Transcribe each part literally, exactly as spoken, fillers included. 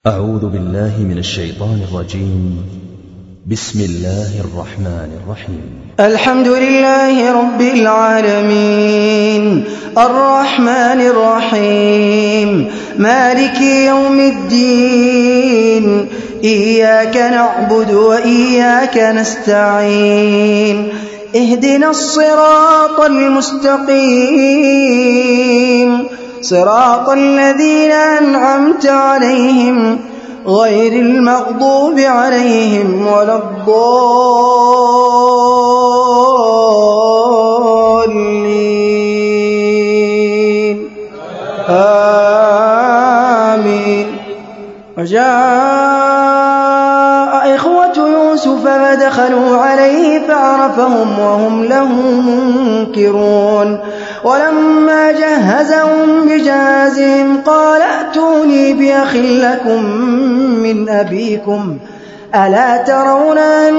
أعوذ بالله من الشيطان الرجيم. بسم الله الرحمن الرحيم. الحمد لله رب العالمين الرحمن الرحيم مالك يوم الدين إياك نعبد وإياك نستعين اهدنا الصراط المستقيم صراط الذين أنعمت عليهم غير المغضوب عليهم ولا الضالين آمين. وجاء إخوة يوسف فدخلوا عليه فعرفهم وهم له منكرون ولما جهزهم بجهازهم قال ائتوني بأخ لكم من أبيكم ألا ترون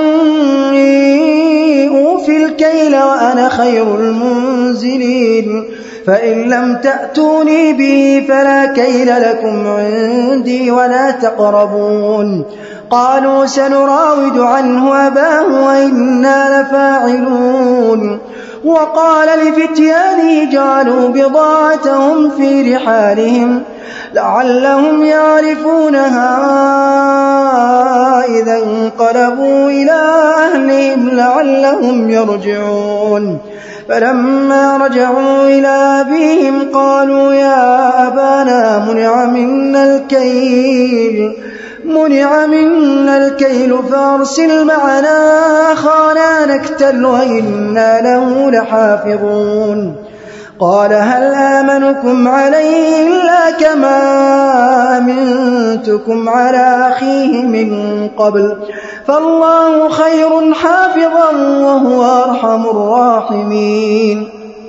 أني أوفي الكيل وأنا خير المنزلين فإن لم تأتوني به فلا كيل لكم عندي ولا تقربون. قالوا سنراود عنه أباه وإنا لفاعلون. وقال لفتيانه جعلوا بضاعتهم في رحالهم لعلهم يعرفونها إذا انقلبوا إلى أهلهم لعلهم يرجعون. فلما رجعوا إلى أبيهم قالوا يا أبانا منع منا الكيل منع منا الكيل فأرسل معنا أخانا نكتل وإنا له لحافظون. قال هل آمنكم عليه إلا كما أمنتكم على أخيه من قبل فالله خير حافظا وهو أرحم الراحمين.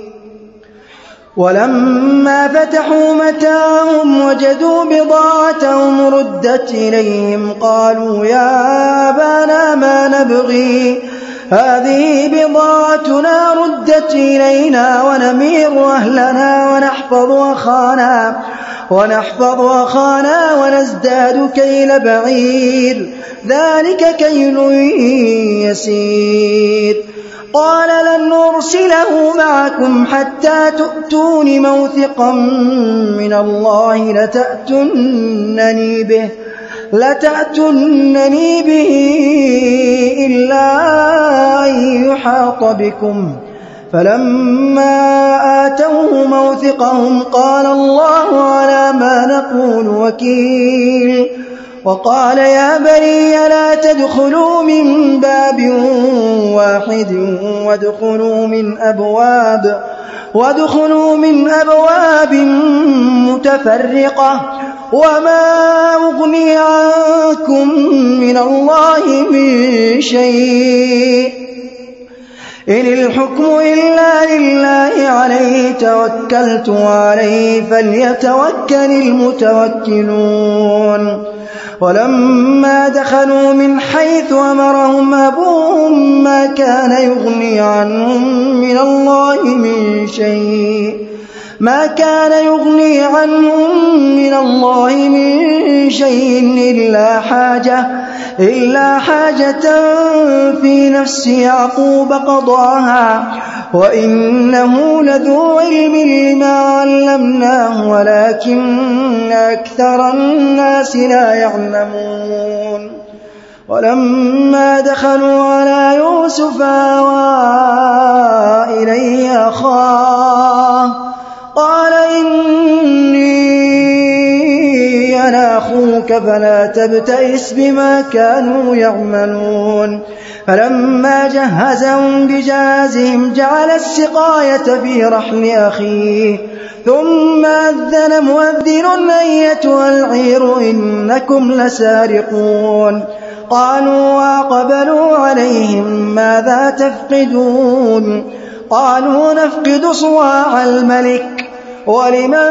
ولما فتحوا متاعهم وجدوا بضاعتهم ردت إليهم قالوا يا أبانا ما نبغي هذه بضاعتنا ردت إلينا ونمير أهلنا ونحفظ أخانا ونحفظ أخانا ونزداد كيل بعير ذلك كيل يسير. قال لن أرسله معكم حتى تؤتون موثقا من الله لتأتنني به لتأتنني به إلا أن يحاط بكم. فلما آتوه موثقهم قال الله على ما نقول وكيل. وقال يا بني لا تدخلوا من باب واحد وادخلوا من أبواب وادخلوا من أبواب متفرقة وما أغني عنكم من الله من شيء إن الحكم إلا لله عليه توكلت وعليه فليتوكل المتوكلون. ولما دخلوا من حيث أمرهم أبوهم ما كان يغني عنهم من الله من شيء ما كان يغني عنهم من الله من شيء إلا حاجة إلا حاجة في نفس يعقوب قضاها وإنه لذو علم لما علمناه ولكن أكثر الناس لا يعلمون. ولما دخلوا على يوسف آوى إليه أخاه قال إني أنا أخوك فلا تبتئس بما كانوا يعملون. فلما جهزهم بجهازهم جعل السقاية في رحل أخيه ثم أذن مؤذن أيتها العير إنكم لسارقون. قالوا وأقبلوا عليهم ماذا تفقدون قالوا نفقد صواع الملك ولمن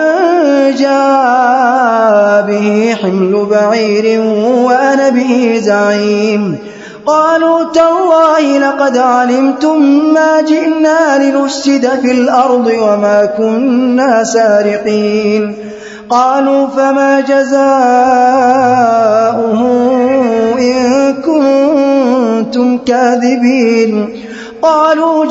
جاء به حمل بعير وأنا به زعيم. قالوا تالله لقد علمتم ما جئنا لنفسد في الأرض وما كنا سارقين. قالوا فما جزاؤه كاذبين قالوا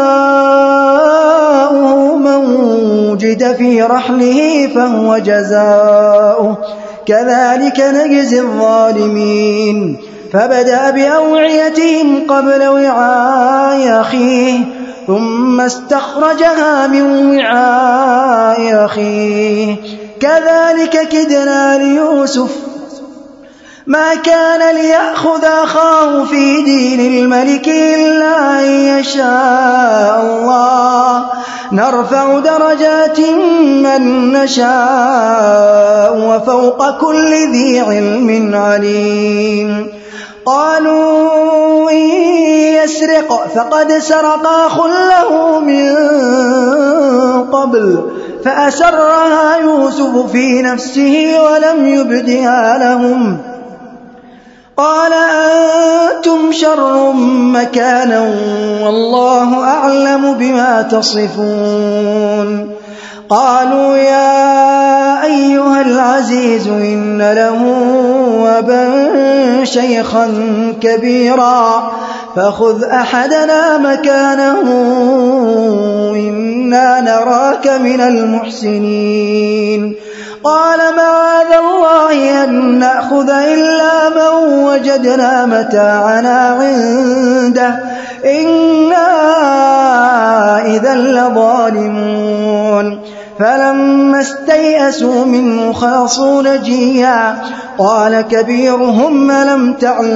جزاؤه من وجد في رحله فهو جزاؤه كذلك نجزي الظالمين فبدأ بأوعيتهم قبل وعاء أخيه ثم استخرجها من وعاء أخيه كذلك كدنا ليوسف ما كان ليأخذ أخاه في دين الملك إلا أن يشاء الله نرفع درجات من نشاء وفوق كل ذي علم عليم قالوا إن يسرق فقد سرق أخ له من قبل فأسرها يوسف في نفسه ولم يبدها لهم قال أنتم شر مكانا والله أعلم بما تصفون قالوا يا أيها العزيز إن له أبا شيخا كبيرا فخذ أحدنا مكانه إنا نراك من المحسنين قال معاذ الله أن نأخذ إلا من وجدنا متاعنا عنده إنا إذا لظالمون فلما استيئسوا منه خلصوا نجيا قال كبيرهم ألم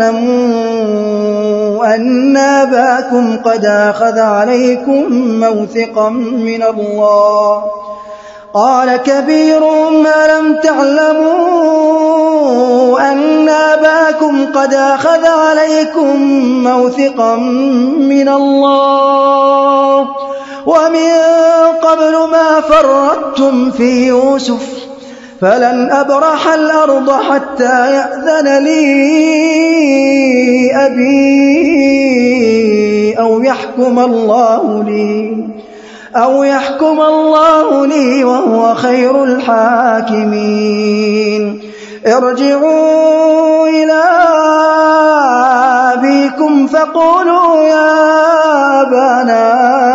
تعلموا أن أباكم قد أخذ عليكم موثقا من الله قال كبيرهم ألم تعلموا أن أباكم قد أخذ عليكم موثقا من الله ومن قبل ما فرطتم في يوسف فلن أبرح الأرض حتى يأذن لي أبي أو يحكم الله لي أو يحكم الله لي وهو خير الحاكمين ارجعوا إلى أبيكم فقولوا يا أبانا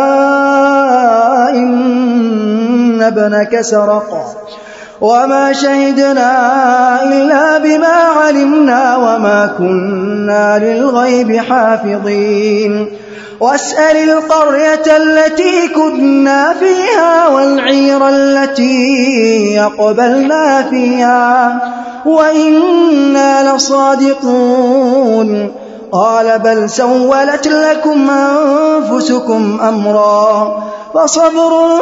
إن ابنك سرق وما شهدنا إلا بما علمنا وما كنا للغيب حافظين واسأل القرية التي كنا فيها والعير التي أقبلنا فيها وإنا لصادقون قال بل سولت لكم أنفسكم أمرا فصبر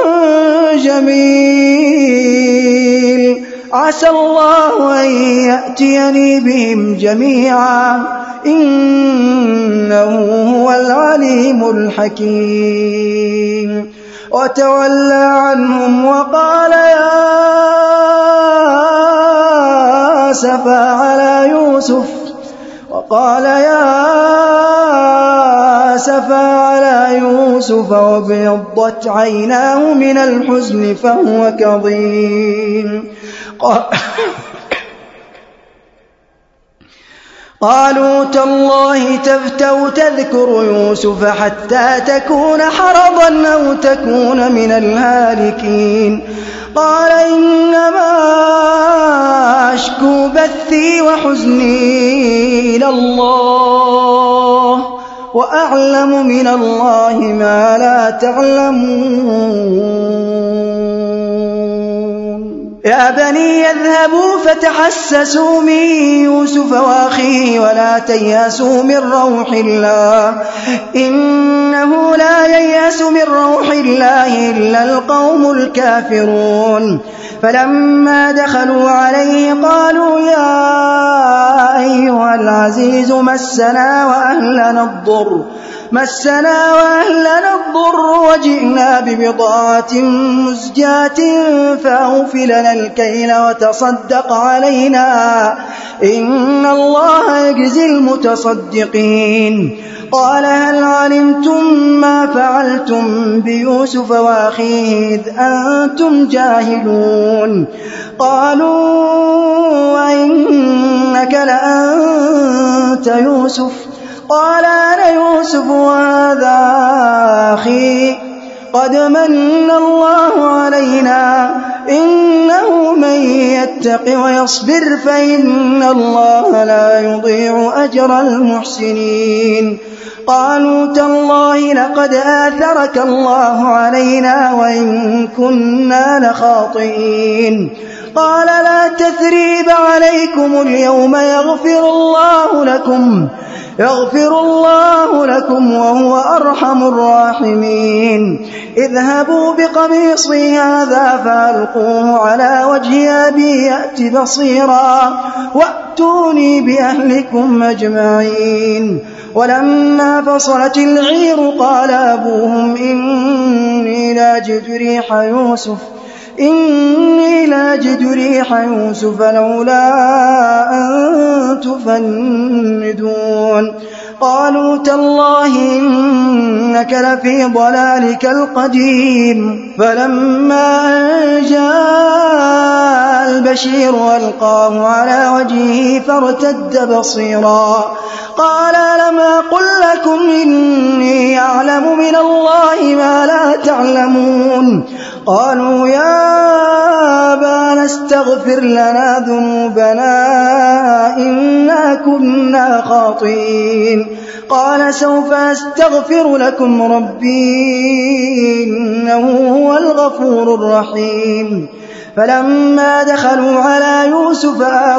جميل عسى الله أن يأتيني بهم جميعا إنه هو العليم الحكيم وتولى عنهم وقال يا أسفا على يوسف وقال يا أسفا على يوسف وابيضت عيناه من الحزن فهو كظيم قالوا تالله تفتأ تذكر يوسف حتى تكون حرضا أو تكون من الهالكين قال إنما أشكو بثي وحزني إلى الله وأعلم من الله ما لا تعلمون يا بني يذهبوا فتحسسوا من يوسف وأخيه ولا تيأسوا من روح الله إنه لا ييأس من روح الله إلا القوم الكافرون فلما دخلوا عليه قالوا يا أيها العزيز مسنا وأهلنا الضر مسنا وأهلنا الضر وجئنا ببضاعة مزجاة فأوفي لنا الكيل وتصدق علينا إن الله يجزي المتصدقين قال هل علمتم ما فعلتم بيوسف وأخيه إذ أنتم جاهلون قالوا وإنك لأنت يوسف قال أنا يوسف وهذا أخي قد من الله علينا إنه من يتق ويصبر فإن الله لا يضيع أجر المحسنين قالوا تالله لقد آثرك الله علينا وإن كنا لخاطئين قال لا تثريب عليكم اليوم يغفر الله لكم يغفر الله لكم وهو أرحم الراحمين اذهبوا بقميصي هذا فألقوه على وجه أبي يأت بصيرا وأتوني بأهلكم أجمعين ولما فصلت العير قال أبوهم إني لاجد ريح يوسف إني لاجد ريح يوسف لولا أن تفندون قالوا تالله إنك لفي ضلالك القديم فلما أن جاء البشير ألقاه على وجهه فارتد بصيرا قال ألم أقل لكم إني أعلم من الله ما لا تعلمون قالوا يا أبانا استغفر لنا ذنوبنا إنا كنا خاطئين قال سوف أستغفر لكم ربي إنه هو الغفور الرحيم فلما دخلوا على يوسف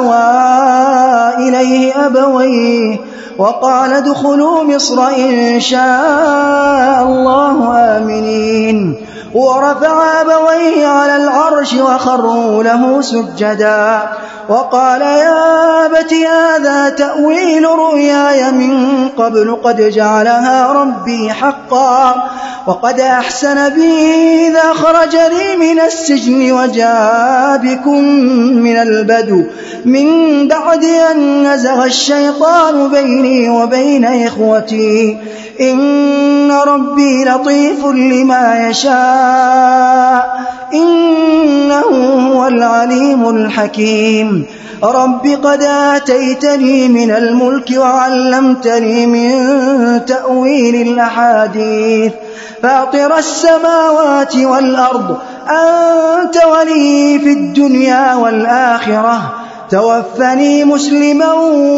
آوى إليه أبويه وقال ادخلوا مصر إن شاء الله آمنين ورفع أبويه على العرش وخروا له سجدا وقال يا أبت هذا تأويل رؤياي من قبل قد جعلها ربي حقا وقد أحسن بي إذا خرجني من السجن وجاء بكم من البدو من بعد أن نزغ الشيطان بيني وبين إخوتي إن ربي لطيف لما يشاء إنه هو العليم الحكيم رب قد آتيتني من الملك وعلمتني من تأويل الأحاديث فاطر السماوات والأرض أنت ولي في الدنيا والآخرة توفني مسلما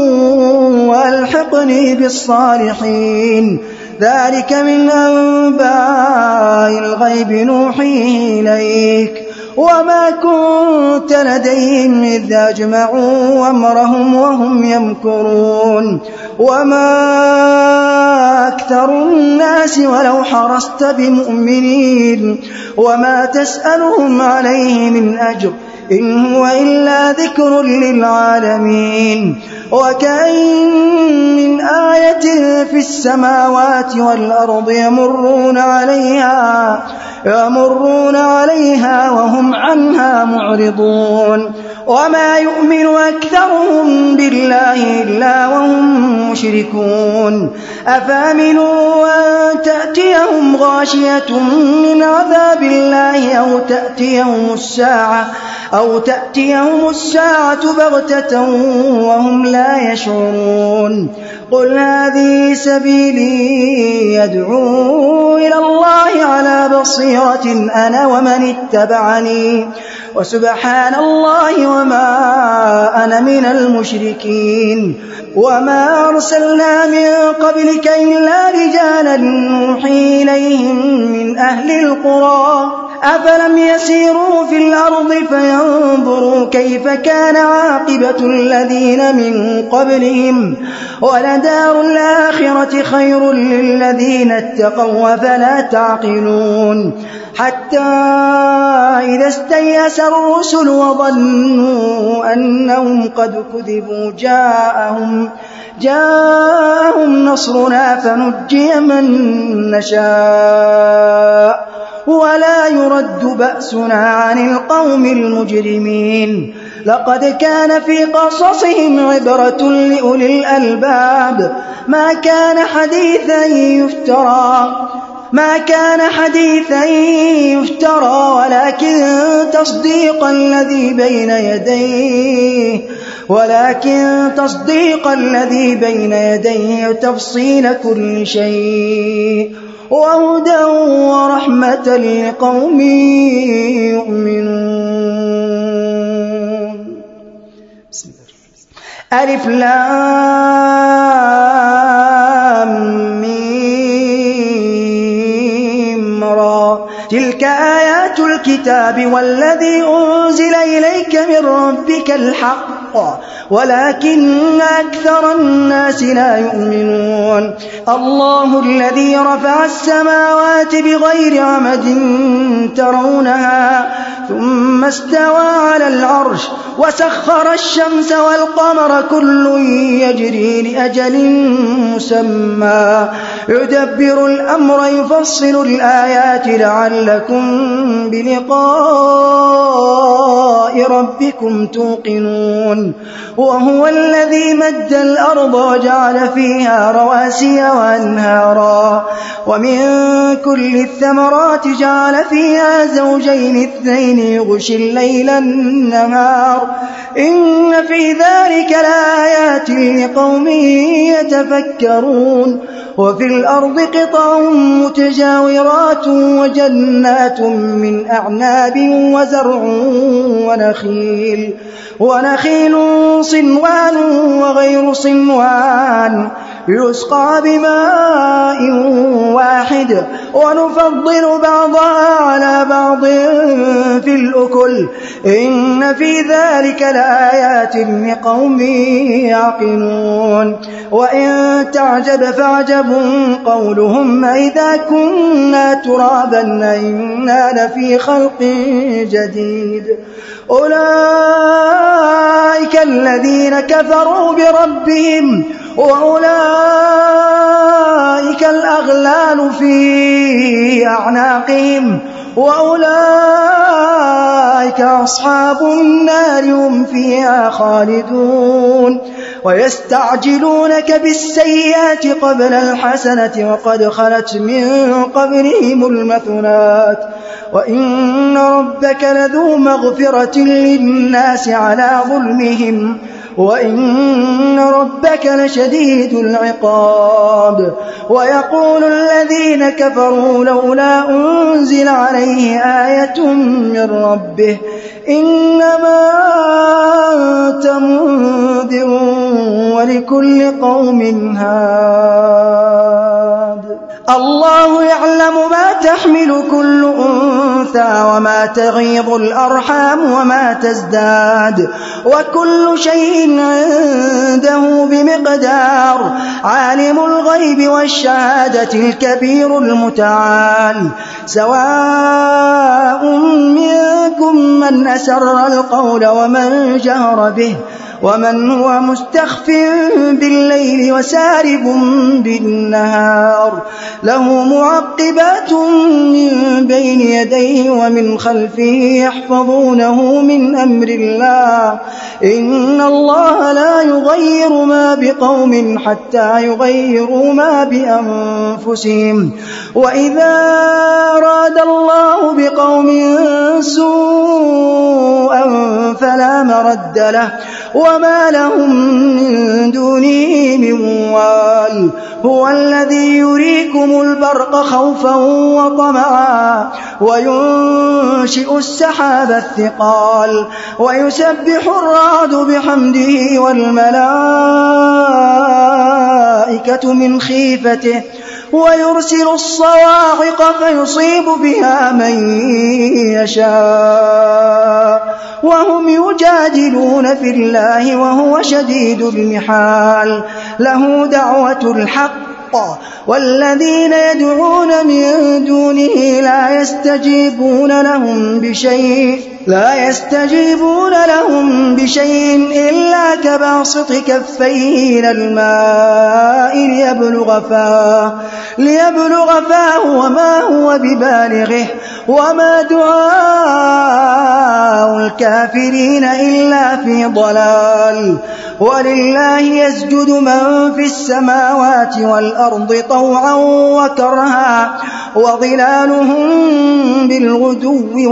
وألحقني بالصالحين ذلك من أنباء الغيب نوحيه إليك وما كنت لديهم إذ أجمعوا أمرهم وهم يمكرون وما أكثر الناس ولو حرصت بمؤمنين وما تسألهم عليه من أجر إن هو إلا ذكر للعالمين وكأين من آية في السماوات والأرض يمرون عليها يمرون عليها وهم عنها معرضون وما يؤمن أكثرهم بالله إلا وهم مشركون أفامنوا أن تأتيهم غاشية من عذاب الله أو تأتيهم الساعة أو تأتيهم الساعة بغتة وهم لا يشعرون قل هذه سبيلي يدعو إلى الله على بصيرة أنا ومن اتبعني وسبحان الله وما أنا من المشركين وما أرسلنا من قبلك إلا رجالا نوحي إليهم من أهل القرى أفلم يسيروا في الأرض فينظروا كيف كان عاقبة الذين من قبلهم ولدار الآخرة خير للذين اتقوا فلا تعقلون حتى إذا استيأس الرسل وظنوا أنهم قد كذبوا جاءهم جاءهم نصرنا فنجي من نشاء ولا يرد بأسنا عن القوم المجرمين لقد كان في قصصهم عبرة لأولي الألباب ما كان حديثا يفترى ما كان حديثا يفترى ولكن تصديق الذي بين يديه ولكن تصديق الذي بين يديه وتفصيل كل شيء وهدى ورحمة لقوم يؤمنون. بسم الله. ألف لام ميم را تلك آيات الكتاب والذي أنزل إليك من ربك الحق ولكن أكثر الناس لا يؤمنون. الله الذي رفع السماوات بغير عمد ترونها ثم استوى على العرش وسخر الشمس والقمر كل يجري لأجل مسمى يدبر الأمر يفصل الآيات لعلكم بلقاء ربكم توقنون. وهو الذي مد الأرض وجعل فيها رواسي وأنهارا ومن كل الثمرات جعل فيها زوجين اثنين يغشي الليل النهار إن في ذلك لآيات لقوم يتفكرون. وفي الأرض قطع متجاورات وجنات من أعناب وزرع ونخيل ونخيل صنوان وغير صنوان يسقى بماء واحد ونفضل بعضها على بعض في الأكل إن في ذلك لآيات لقوم يعقلون. وإن تعجب فعجب قولهم إذا كنا ترابا إنا لفي خلق جديد أولئك الذين كفروا بربهم وأولئك الأغلال في أعناقهم وأولئك أصحاب النار هم فيها خالدون. ويستعجلونك بالسيئات قبل الحسنة وقد خلت من قبلهم المثلات وإن ربك لذو مغفرة للناس على ظلمهم وإن ربك لشديد العقاب. ويقول الذين كفروا لولا أنزل عليه آية من ربه إنما أنت منذر ولكل قوم هاد. الله يعلم ما تحمل كل أنثى وما تغيض الأرحام وما تزداد وكل شيء عنده بمقدار. عالم الغيب والشهادة الكبير المتعال سواء منكم من أسر القول ومن جهر به ومن هو مستخف بالليل وسارب بالنهار له معقبات من بين يديه ومن خلفه يحفظونه من أمر الله إن الله لا يغير ما بقوم حتى يغيروا ما بأنفسهم وإذا أراد الله بقوم سوءا فلا مرد له وما لهم من دونه من وال. هو الذي يريكم البرق خوفا وطمعا وينشئ السحاب الثقال ويسبح الرعد بحمده والملائكة من خيفته ويرسل الصواعق فيصيب بها من يشاء وهم يجادلون في الله وهو شديد المحال. له دعوة الحق والذين يدعون من دونه لا يستجيبون لهم بشيء لا يستجيبون لهم بشيء إلا كباسط كفيه إلى الماء ليبلغ فاه ليبلغ فاه وما هو ببالغه وما دعاء الكافرين إلا في ضلال. ولله يسجد من في السماوات والأرض والأرض طوعا وكرها وظلالهم بالغدو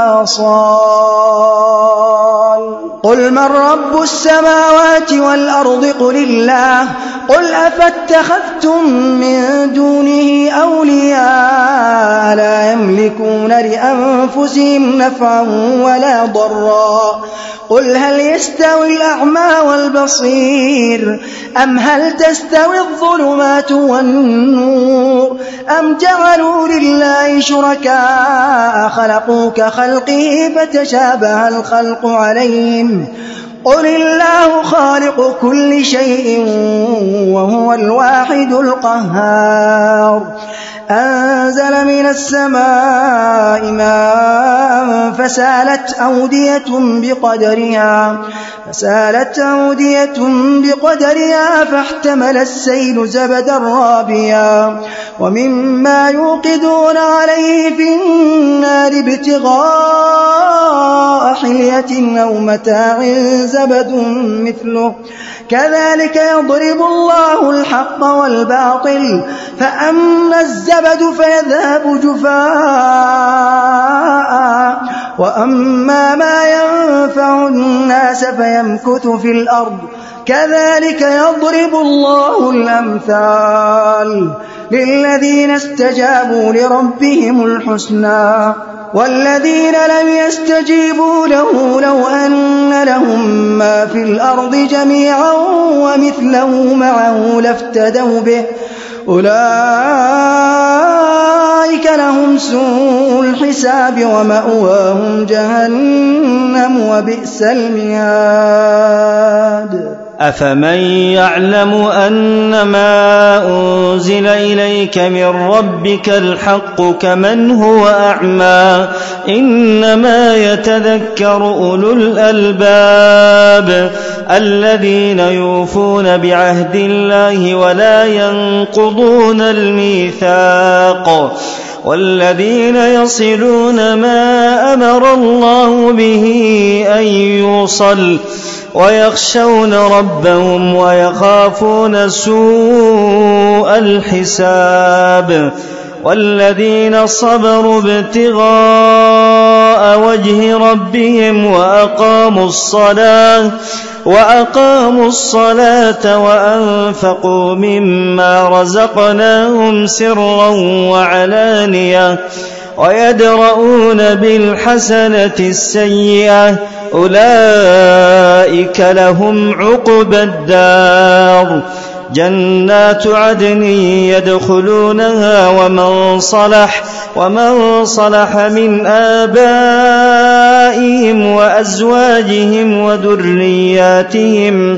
والآصال قل من رب السماوات والأرض قل الله قل أفاتخذتم من دونه أولياء لا يملكون لأنفسهم نفعا ولا ضرا قل هل يستوي الأعمى والبصير أم هل تستوي الظلمات والنور أم جعلوا لله شركاء خلقوا كخلقه فتشابه الخلق عليهم قل الله خالق كل شيء وهو الواحد القهار أنزل من السماء ماء فسالت أودية بقدرها فسالت أودية بقدرها فاحتمل السيل زبدا رابيا ومما يوقدون عليه في النار ابتغاء حلية أو متاع زبد مثله كذلك يضرب الله الحق والباطل فأما الزبد فيذهب جفاء وأما ما ينفع الناس فيمكث في الأرض كذلك يضرب الله الأمثال للذين استجابوا لربهم الحسنى والذين لم يستجيبوا له لو أن لهم ما في الأرض جميعا ومثله معه لافتدوا به أولئك لهم سوء الحساب ومأواهم جهنم وبئس المهاد أفمن يعلم أنما أنزل إليك من ربك الحق كمن هو أعمى إنما يتذكر أولو الألباب الذين يوفون بعهد الله ولا ينقضون الميثاق والذين يصلون ما أمر الله به أن يوصل ويخشون ربهم ويخافون سوء الحساب والذين صبروا ابتغاء وجه ربهم وأقاموا الصلاة وأقاموا الصلاة وأنفقوا مما رزقناهم سرا وعلانية ويدرؤون بالحسنة السيئة أولئك لهم عقبى الدار جنات عدن يدخلونها ومن صلح ومن صلح من آبائهم وأزواجهم وذرياتهم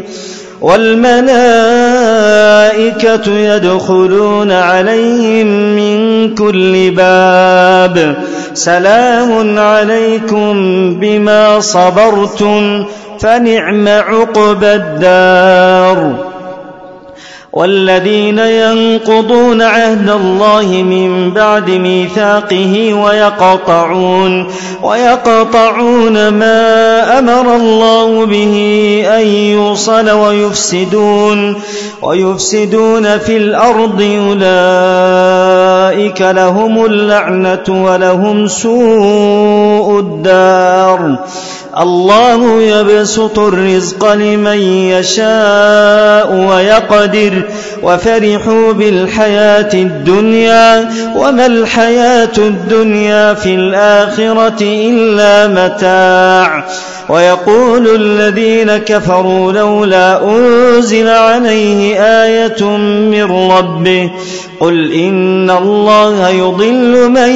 والملائكة يدخلون عليهم من كل باب سلام عليكم بما صبرتم فنعم عقبى الدار والذين ينقضون عهد الله من بعد ميثاقه ويقطعون ويقطعون ما أمر الله به أن يوصل ويفسدون ويفسدون في الأرض أولئك لهم اللعنة ولهم سوء الدار الله يبسط الرزق لمن يشاء ويقدر وفرحوا بالحياة الدنيا وما الحياة الدنيا في الآخرة إلا متاع ويقول الذين كفروا لولا أنزل عليه آية من ربه قل إن الله يضل من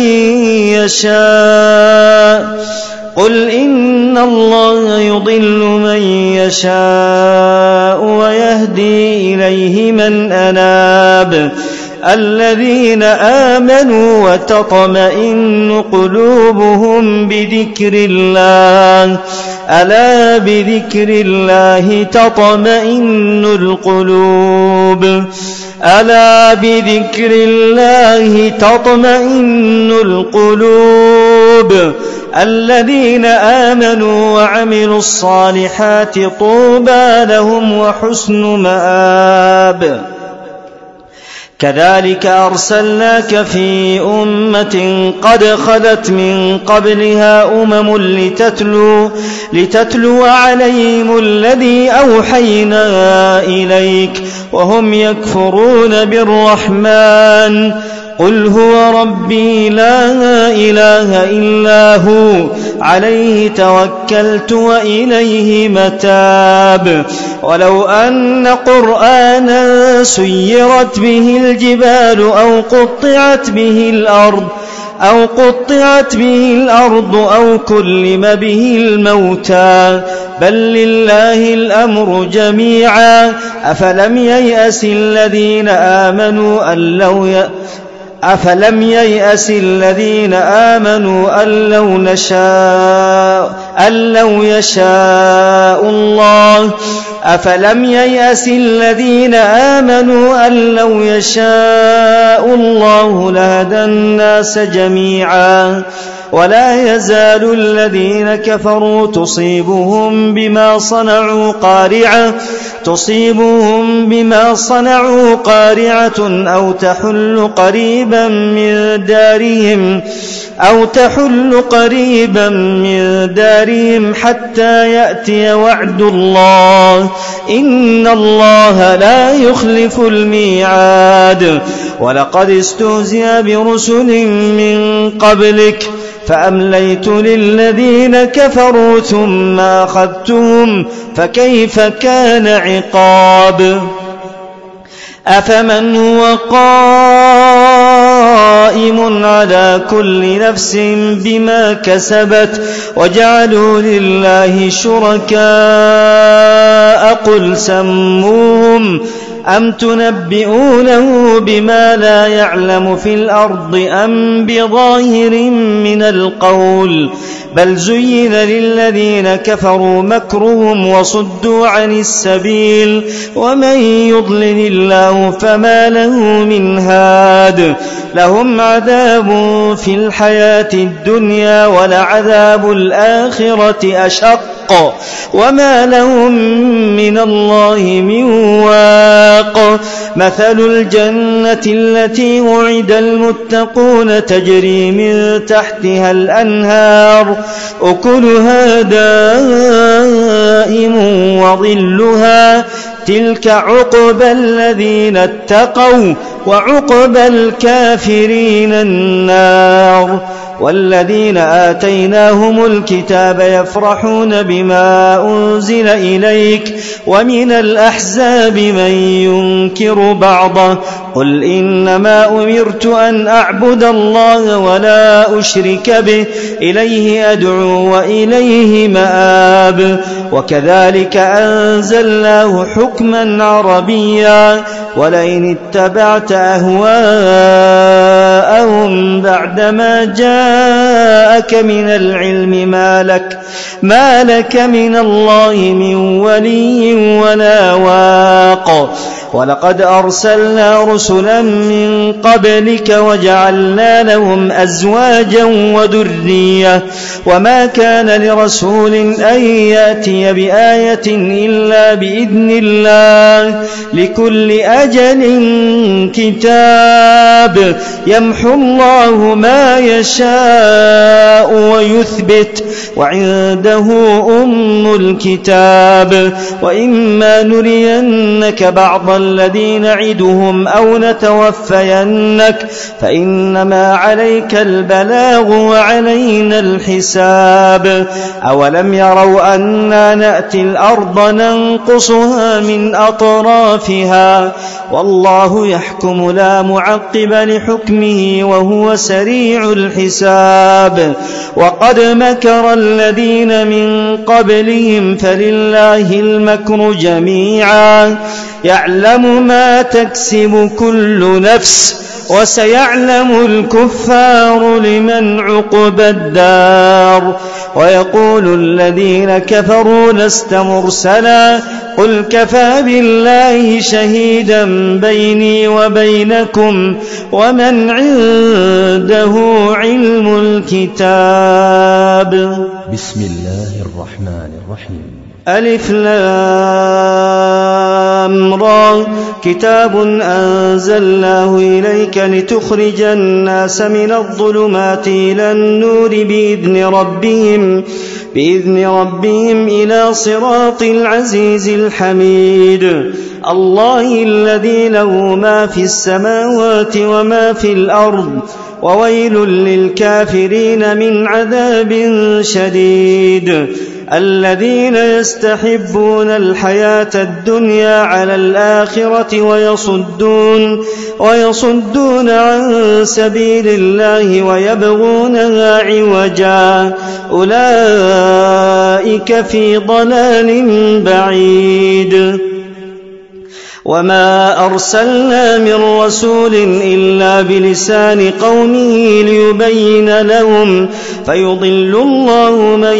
يشاء قل إن الله يضل من يشاء ويهدي إليه من أناب الذين آمنوا وتطمئن قلوبهم بذكر الله ألا بذكر الله تطمئن القلوب ألا بذكر الله تطمئن القلوب الذين آمنوا وعملوا الصالحات طوبى لهم وحسن مآب كذلك أرسلناك في أمة قد خلت من قبلها أمم لتتلو, لتتلو عليهم الذي أوحينا إليك وهم يكفرون بالرحمن قل هو ربي لا إله إلا هو عليه توكلت وإليه متاب ولو أن قرآنا سيرت به الجبال أو قطعت به الأرض أو قطعت به الأرض أو كلم به الموتى بل لله الأمر جميعا أفلم ييأس الذين آمنوا أن لو ي... أفلم ييأس الذين آمنوا أن لو نشاء أن لو يشاء الله أفلم ييأس الذين آمنوا أن لو يشاء الله لهدى الناس جميعا ولا يزال الذين كفروا تصيبهم بما صنعوا قارعة تصيبهم بما صنعوا قارعة أو تحل قريبا من دارهم أو تحل قريبا من دارهم حتى يأتي وعد الله إن الله لا يخلف الميعاد ولقد استهزئ برسل من قبلك فأمليت للذين كفروا ثم أخذتهم فكيف كان عقاب أفمن هو قائم على كل نفس بما كسبت وجعلوا لله شركاء قل سموهم أم تنبئونه بما لا يعلم في الأرض أم بظاهر من القول بل زين للذين كفروا مكرهم وصدوا عن السبيل ومن يضلل الله فما له من هاد لهم عذاب في الحياة الدنيا ولعذاب الآخرة أشق وما لهم من الله من واق مثل الجنة التي وعد المتقون تجري من تحتها الأنهار أكلها دائم وظلها تلك عقبى الذين اتقوا وعقبى الكافرين النار والذين آتيناهم الكتاب يفرحون بما أنزل إليك ومن الأحزاب من ينكر بعضه قل إنما أمرت أن أعبد الله ولا أشرك به إليه أدعو وإليه مآب وكذلك أنزلناه حكما عربيا ولئن اتبعت أهواءهم بعدما جاءك من العلم ما لك, ما لك من الله من ولي ولا واق ولقد أرسلنا رسلا من قبلك وجعلنا لهم أزواجا وذرية وما كان لرسول أن يأتي بآية إلا بإذن الله لكل أجل كتاب يمحو الله ما يشاء ويثبت وعنده أم الكتاب وإما نرينك بعض الذين نعدهم أو نتوفينك فإنما عليك البلاغ وعلينا الحساب أولم يروا أنا نأتي الأرض ننقصها من أطرافها والله يحكم لا معقب لحكمه وهو سريع الحساب وقد مكر الذين من قبلهم فلله المكر جميعا يعلم ما تكسب كل نفس وسيعلم الكفار لمن عقبى الدار ويقول الذين كفروا لست مرسلا قل كفى بالله شهيدا بيني وبينكم ومن عنده علم الكتاب بسم الله الرحمن الرحيم ألف لام را كتاب أنزلناه إليك لتخرج الناس من الظلمات إلى النور بإذن ربهم بإذن ربهم إلى صراط العزيز الحميد الله الذي له ما في السماوات وما في الأرض وويل للكافرين من عذاب شديد الذين يستحبون الحياة الدنيا على الآخرة ويصدون ويصدون عن سبيل الله ويبغونها عوجا أولئك في ضلال بعيد وما أرسلنا من رسول إلا بلسان قومه ليبين لهم فيضل الله من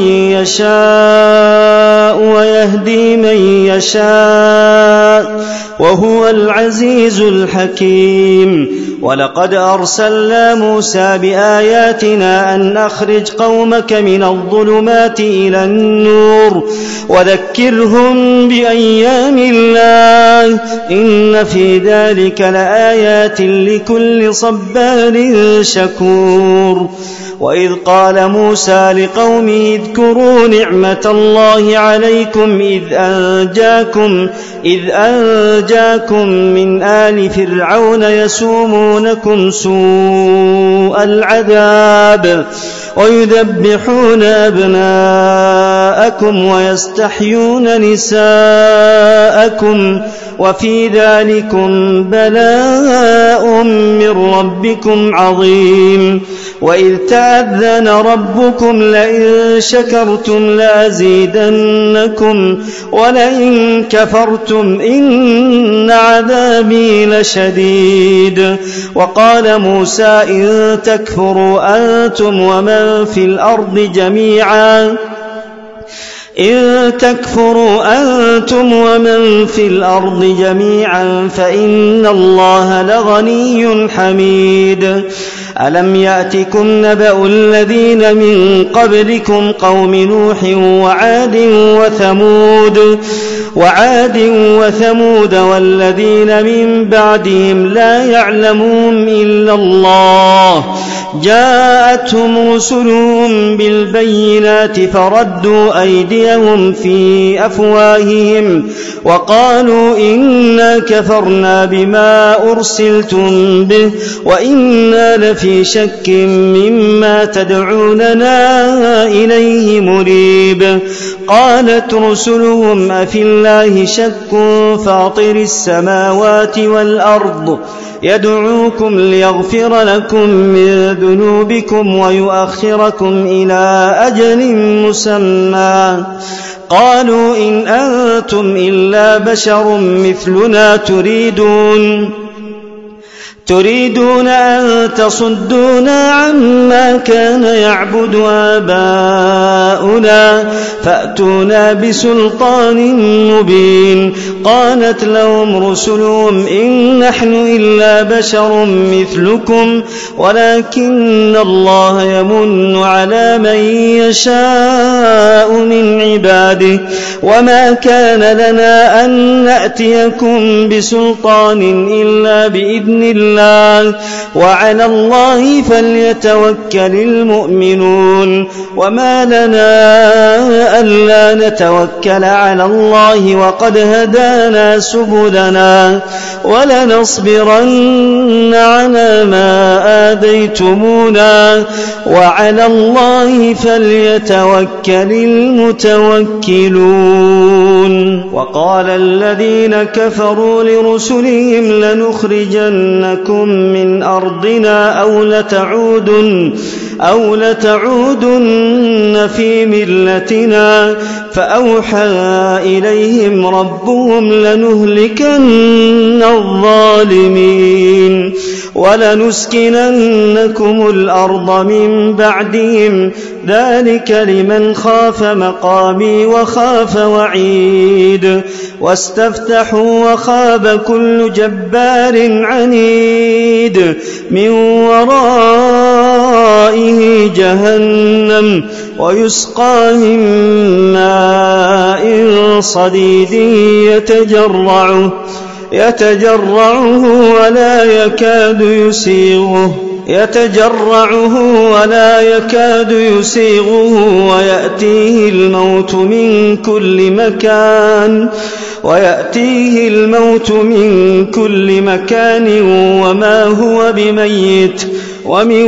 يشاء ويهدي من يشاء وهو العزيز الحكيم ولقد أرسلنا موسى بآياتنا أن أخرج قومك من الظلمات إلى النور وذكرهم بأيام الله إن في ذلك لآيات لكل صبار شكور وإذ قال موسى لقومه اذكروا نعمة الله عليكم إذ أنجاكم إذ أنجاكم من آل فرعون يسومونكم سوء العذاب ويذبحون أبناءكم ويستحيون نساءكم وفي ذلكم بلاء من ربكم عظيم وإذ تأذن ربكم لئن شكرتم لأزيدنكم ولئن كفرتم إن عذابي لشديد وقال موسى إن تكفروا أنتم ومن في الأرض جميعا إن تكفروا أنتم ومن في الأرض جميعا فإن الله لغني حميد ألم يأتكم نبأ الذين من قبلكم قوم نوح وعاد وثمود وعاد وثمود والذين من بعدهم لا يعلمون إلا الله جاءتهم رسلهم بالبينات فردوا أيديهم في أفواههم وقالوا إنا كفرنا بما أرسلتم به وإنا لفي شك مما تدعوننا إليه مريب قالت رسلهم أفي الله شك فاطر السماوات والأرض يدعوكم ليغفر لكم من ذنوبكم ويؤخركم إلى أجل مسمى قالوا إن أنتم إلا بشر مثلنا تريدون تريدون أن تصدونا عما كان يعبد آباؤنا فأتونا بسلطان مبين قالت لهم رسلهم إن نحن إلا بشر مثلكم ولكن الله يمن على من يشاء من عباده وما كان لنا أن نأتيكم بسلطان إلا بإذن الله وعلى الله فليتوكل المؤمنون وما لنا ألا نتوكل على الله وقد هدانا سبلنا ولنصبرن على ما آذيتمونا وعلى الله فليتوكل المتوكلون وقال الذين كفروا لرسلهم لنخرجنكم من أرضنا أو لتعودن أو لتعودن في ملتنا فأوحى إليهم ربهم لنهلكن الظالمين ولنسكننكم الأرض من بعدهم ذلك لمن خاف مقامي وخاف وعيد واستفتحوا وخاب كل جبار عنيد من وراء ورائه جهنم ويسقى من ماء صديد يتجرعه, يتجرعه ولا يكاد يسيغه يتجرعه ولا يكاد يسيغه ويأتيه الموت من كل مكان ويأتيه الموت من كل مكان وما هو بميت ومن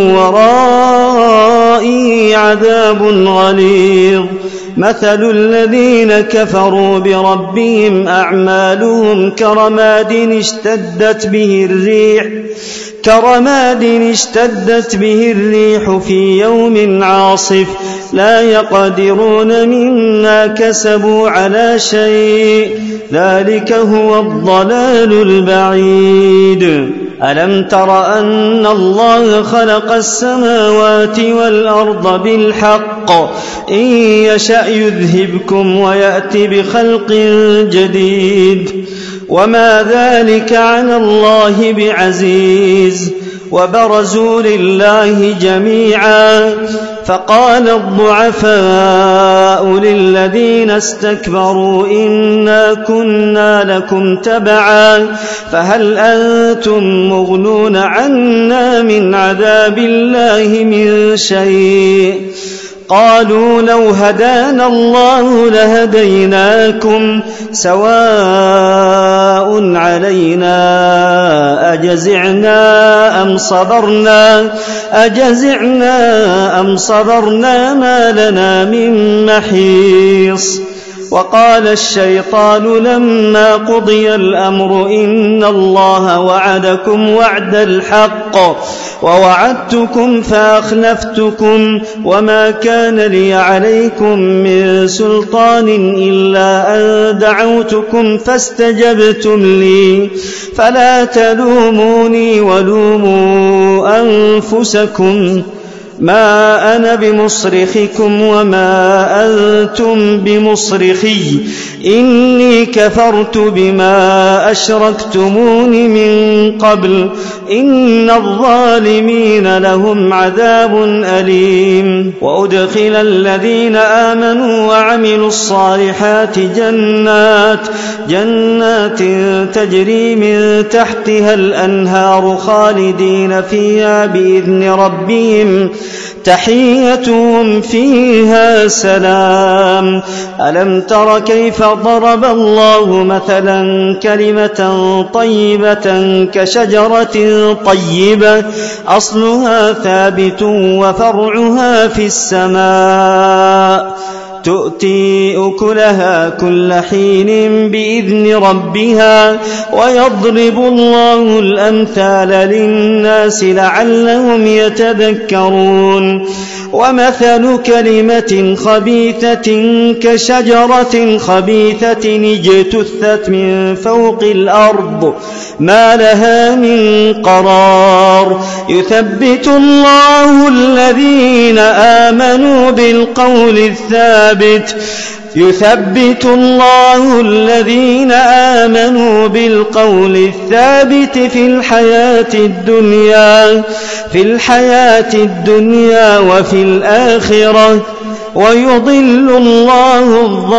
ورائه عذاب غليظ. مثل الذين كفروا بربهم أعمالهم كرماد اشتدت به الريح كرماد اشتدت به الريح في يوم عاصف لا يقدرون مما كسبوا على شيء ذلك هو الضلال البعيد. ألم تر أن الله خلق السماوات والأرض بالحق إن يشأ يذهبكم ويأتي بخلق جديد وما ذلك على الله بعزيز. وبرزوا لله جميعا فقال الضعفاء للذين استكبروا إنا كنا لكم تبعا فهل أنتم مغنون عنا من عذاب الله من شيء قالوا لو هدانا الله لهديناكم سواء علينا أجزعنا أم صبرنا أجزعنا أم صبرنا ما لنا من محيص. وقال الشيطان لما قضي الأمر إن الله وعدكم وعد الحق ووعدتكم فأخلفتكم وما كان لي عليكم من سلطان إلا أن دعوتكم فاستجبتم لي فلا تلوموني ولوموا أنفسكم ما أنا بمصرخكم وما أنتم بمصرخي إني كفرت بما أشركتمون من قبل إن الظالمين لهم عذاب أليم. وأدخل الذين آمنوا وعملوا الصالحات جنات جنات تجري من تحتها الأنهار خالدين فيها بإذن ربهم تحيتهم فيها سلام. ألم تر كيف ضرب الله مثلا كلمة طيبة كشجرة طيبة أصلها ثابت وفرعها في السماء تؤتي أكلها كل حين بإذن ربها ويضرب الله الأمثال للناس لعلهم يتذكرون. ومثل كلمة خبيثة كشجرة خبيثة اجتثت من فوق الأرض ما لها من قرار يثبت الله الذين آمنوا بالقول الثابت يثبت الله الذين آمنوا بالقول الثابت في الحياة الدنيا في الحياة الدنيا وفي الآخرة ويضل الله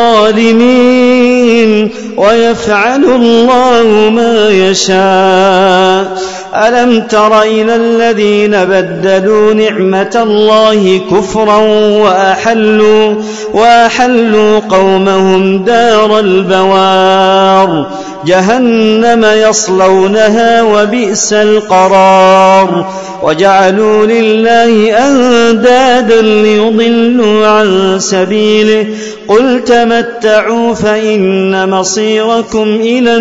الظالمين ويفعل الله ما يشاء. ألم تر إلى الذين بدلوا نعمة الله كفرا وأحلوا, وأحلوا قومهم دار البوار جهنم يصلونها وبئس القرار. وجعلوا لله أندادا ليضلوا عن سبيله قل تمتعوا فإن مصيركم إلى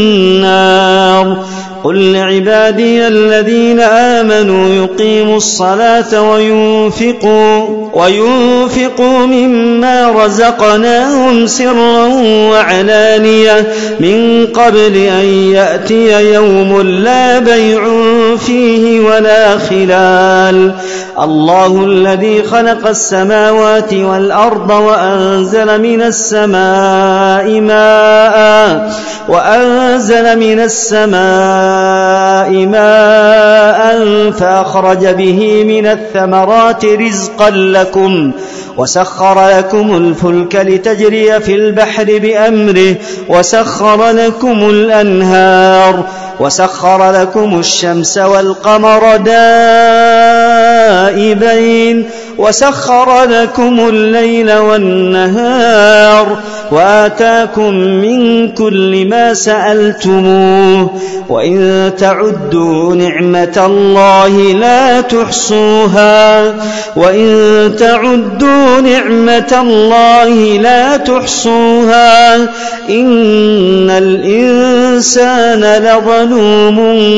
النار. قل لعبادي الذين آمنوا يقيموا الصلاة وينفقوا, وينفقوا مما رزقناهم سرا وعلانية من قبل أن يأتي يوم لا بيع فيه ولا خلال. الله الذي خلق السماوات والأرض وأنزل من السماء ماء وأنزل من السماء ماء ماء فأخرج به من الثمرات رزقا لكم وسخر لكم الفلك لتجري في البحر بأمره وسخر لكم الأنهار وسخر لكم الشمس والقمر دائبين وسخر لكم الليل والنهار وآتاكم من كل ما سألتموه وإن تعدوا نعمة الله لا تحصوها وإن تعدوا نعمة الله لا تحصوها إن الإنسان لظلوم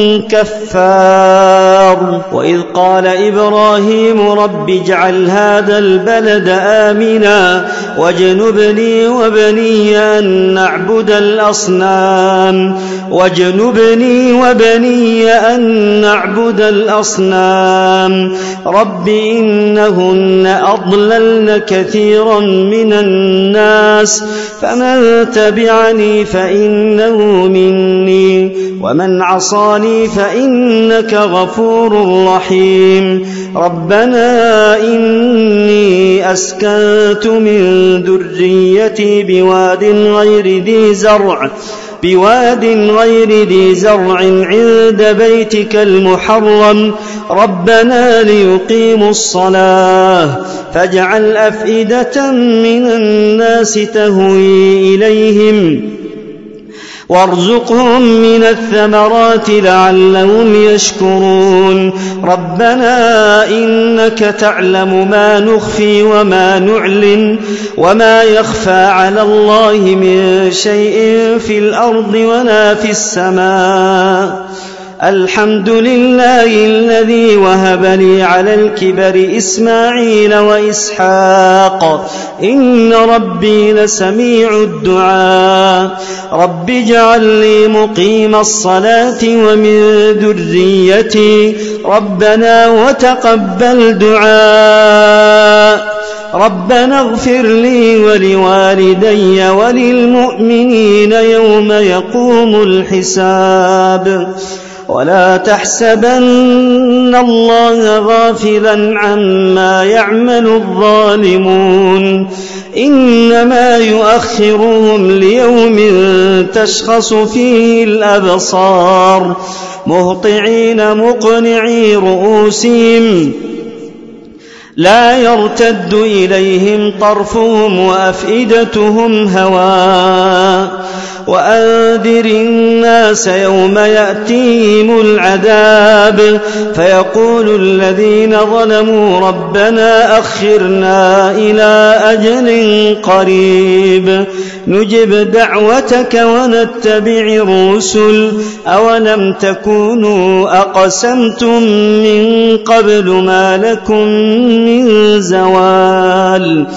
كفار. وإذ قال إبراهيم رب اجعل هذا البلد آمنا واجنبني وبني أن نعبد الأصنام واجنبني وبني أن نعبد الأصنام رب إنهن أضللن كثيرا من الناس فمن تبعني فإنه مني ومن عصاني فإنك غفور رحيم. ربنا إني أسكنت من ذريتي بواد غير ذي زرع بواد غير ذي زرع عند بيتك المحرم ربنا ليقيموا الصلاة فاجعل أفئدة من الناس تهوي إليهم وارزقهم من الثمرات لعلهم يشكرون. ربنا إنك تعلم ما نخفي وما نعلن وما يخفى على الله من شيء في الأرض ولا في السماء. الحمد لله الذي وهب لي على الكبر إسماعيل وإسحاق إن ربي لسميع الدعاء. رب اجعل لي مقيم الصلاة ومن ذريتي ربنا وتقبل دعاء. ربنا اغفر لي ولوالدي وللمؤمنين يوم يقوم الحساب. ولا تحسبن الله غافلا عما يعمل الظالمون إنما يؤخرهم ليوم تشخص فيه الأبصار مهطعين مقنعي رؤوسهم لا يرتد إليهم طرفهم وأفئدتهم هواء. وأنذر الناس يوم يأتيهم العذاب فيقول الذين ظلموا ربنا أخرنا إلى أجل قريب نجب دعوتك ونتبع الرسل أولم تكونوا أقسمتم من قبل ما لكم من زوال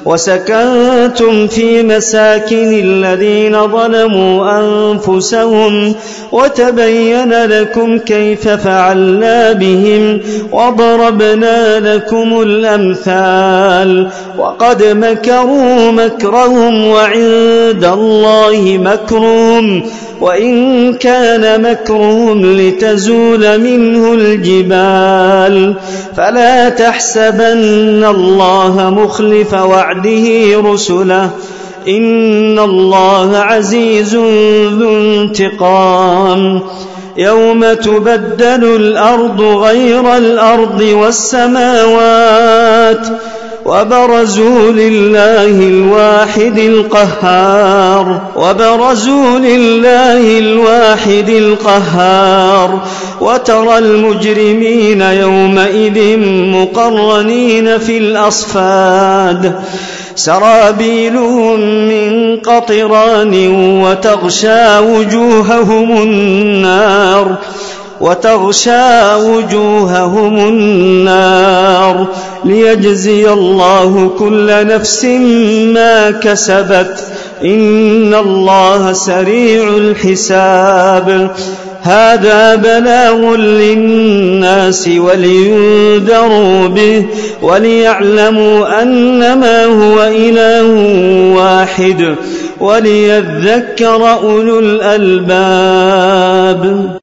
وسكنتم في مساكن الذين ظلموا أنفسهم وتبين لكم كيف فعلنا بهم وضربنا لكم الأمثال وقد مكروا مكرهم وعند الله مكرهم وإن كان مكرهم لتزول منه الجبال فلا تحسبن الله مخلف وعده رسله إن الله عزيز ذو انتقام. يوم تبدل الأرض غير الأرض والسماوات وبرزوا لله الواحد القهار وبرزوا لله الواحد القهار وترى المجرمين يومئذ مقرنين في الأصفاد سرابيلهم من قطران وتغشى وجوههم النار وتغشى وجوههم النار ليجزي الله كل نفس ما كسبت إن الله سريع الحساب. هذا بلاغ للناس ولينذروا به وليعلموا أنما هو إله واحد وليذكر أولو الألباب.